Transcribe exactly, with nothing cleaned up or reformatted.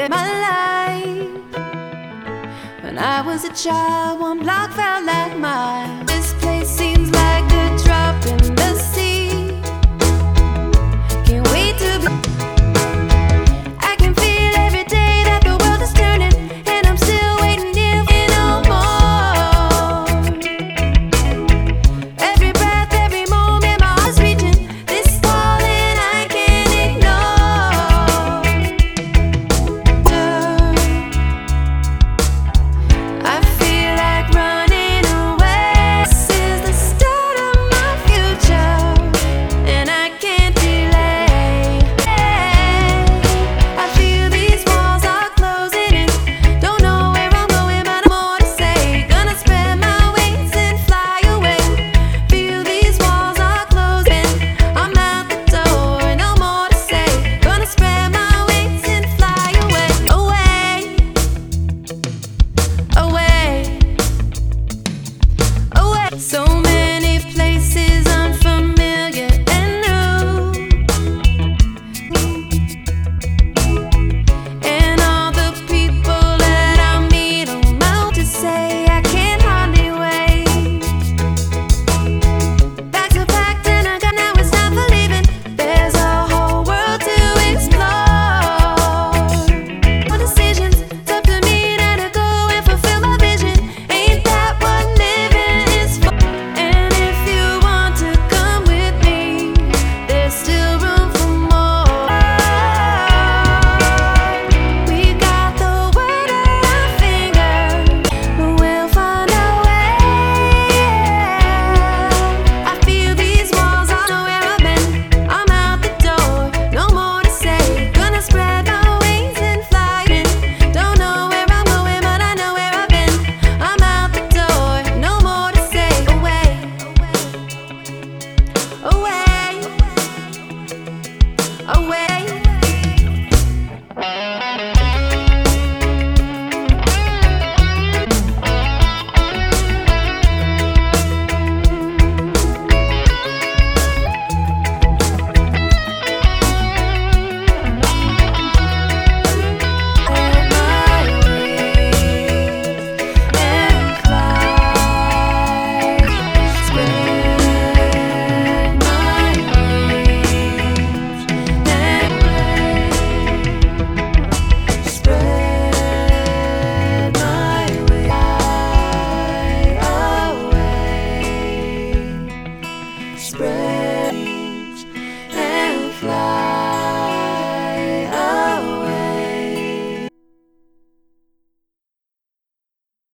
live my life. When I was a child, one block felt like mine. This place seems like a drop in the sea. Can't wait to be. I can feel every day that the world is turning, and I'm still waiting here for no more. Every breath, every moment, my heart is reaching this falling I can't ignore. I feel like running away. This is the start of my future, and I can't delay. I feel these walls are closing in. Don't know where I'm going, but I'm more to say. Gonna spread my wings and fly away. Feel these walls are closing. I'm out the door, no more to say. Gonna spread my wings and fly away, away, away, away. So many places unfamiliar and new, and all the people that I meet on my to say I can't hardly wait. Bags are packed and I got now it's time for leaving. There's a whole world to explore. No decisions, it's up to me now to go and fulfill my vision. Ain't that what living is for? And if you want to come with me, there's still room for more. We got the word at our finger, we'll find our way. I feel these walls, I know where I've been. I'm out the door, no more to say. Gonna spread my wings and fly in. Don't know where I'm going, but I know where I've been. I'm out the door, no more to say. Away, away, away.